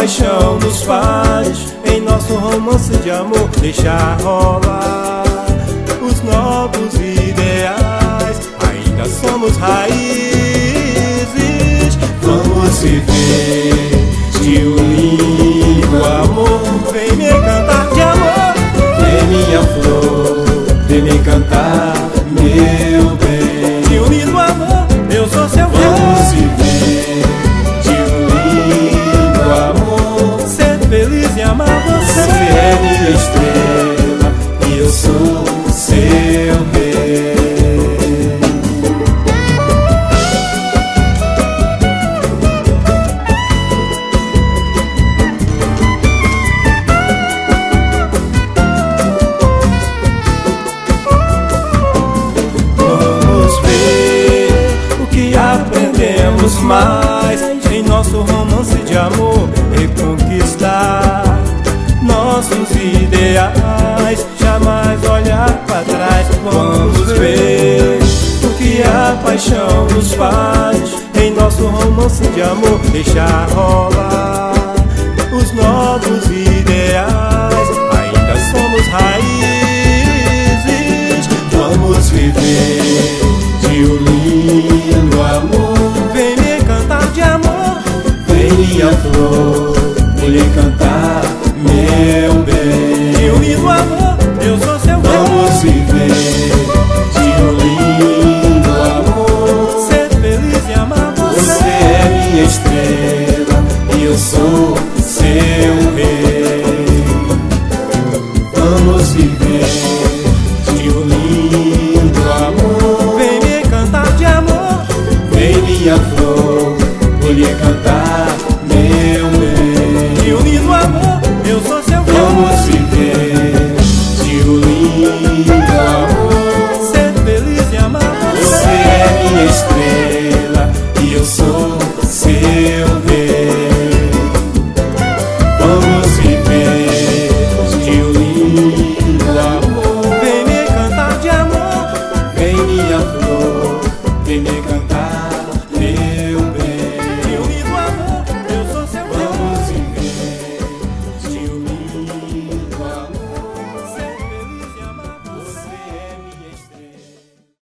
paixão nos faz, em nosso romance de amor, deixar rolar os novos ideais. Ainda somos raízes, vamos viver de um lindo amor. Vem me cantar de amor, vem minha flor, vem me cantar, meu bem. De um lindo amor, eu sou seu bem. Vamos viver de um lindo amor, ser feliz e amar você. Você é minha estrela e eu sou seu bem. Mas em nosso romance de amor, reconquistar nossos ideais, jamais olhar para trás. Vamos ver o que a paixão nos faz, em nosso romance de amor, deixar rolar os novos ideais. Ainda somos raízes, vamos viver de um lindo amor. Vem me cantar de amor, vem minha flor, vem lhe cantar, meu bem. De um lindo amor, eu sou seu bem. Vamos viver de um lindo amor, ser feliz e amar você. Você é minha estrela e eu sou seu rei. Vamos viver de um lindo amor, vem me cantar de amor, vem minha flor, vou lhe cantar, meu bem. De um lindo amor, eu sou seu bem. Vamos viver de um lindo amor, ser feliz e amar você. Você é minha estrela e eu sou seu rei. Vamos viver